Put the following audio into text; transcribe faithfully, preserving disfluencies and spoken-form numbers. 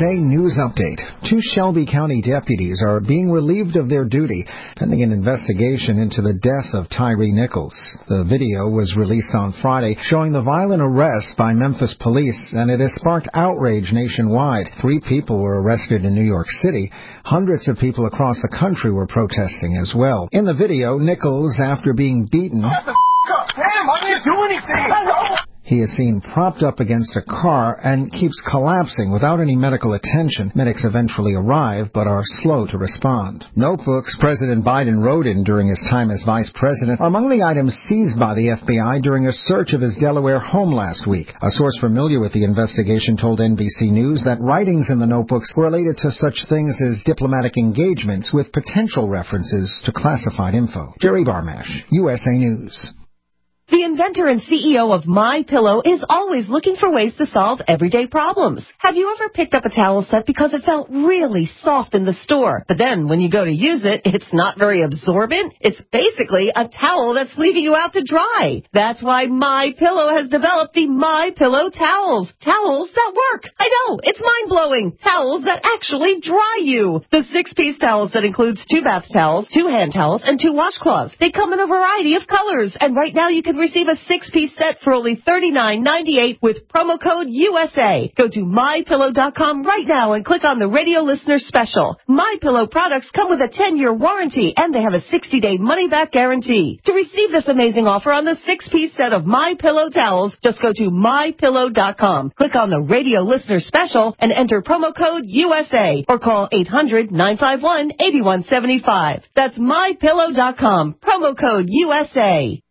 A News Update. Two Shelby County deputies are being relieved of their duty pending an investigation into the death of Tyree Nichols. The video was released on Friday showing the violent arrest by Memphis police, and it has sparked outrage nationwide. Three people were arrested in New York City. Hundreds of people across the country were protesting as well. In the video, Nichols, after being beaten, What the f*** up? Damn, I didn't do anything. he is seen propped up against a car and keeps collapsing without any medical attention. Medics eventually arrive, but are slow to respond. Notebooks President Biden wrote in during his time as vice president are among the items seized by the F B I during a search of his Delaware home last week. A source familiar with the investigation told N B C News that writings in the notebooks were related to such things as diplomatic engagements with potential references to classified info. Jerry Barmash, U S A News. The inventor and C E O of MyPillow is always looking for ways to solve everyday problems. Have you ever picked up a towel set because it felt really soft in the store, but then when you go to use it, it's not very absorbent? It's basically a towel that's leaving you out to dry. That's why MyPillow has developed the MyPillow towels. Towels that work. I know, it's mind-blowing. Towels that actually dry you. The six-piece towels that includes two bath towels, two hand towels, and two washcloths. They come in a variety of colors, and right now you can receive a six-piece set for only thirty-nine ninety-eight with promo code U S A. Go to my pillow dot com right now and click on the radio listener special. MyPillow products come with a ten-year warranty, and they have a sixty-day money-back guarantee. To receive this amazing offer on the six-piece set of MyPillow towels, just go to my pillow dot com, click on the radio listener special, and enter promo code U S A, or call eight hundred nine five one eight one seven five. That's my pillow dot com, promo code U S A.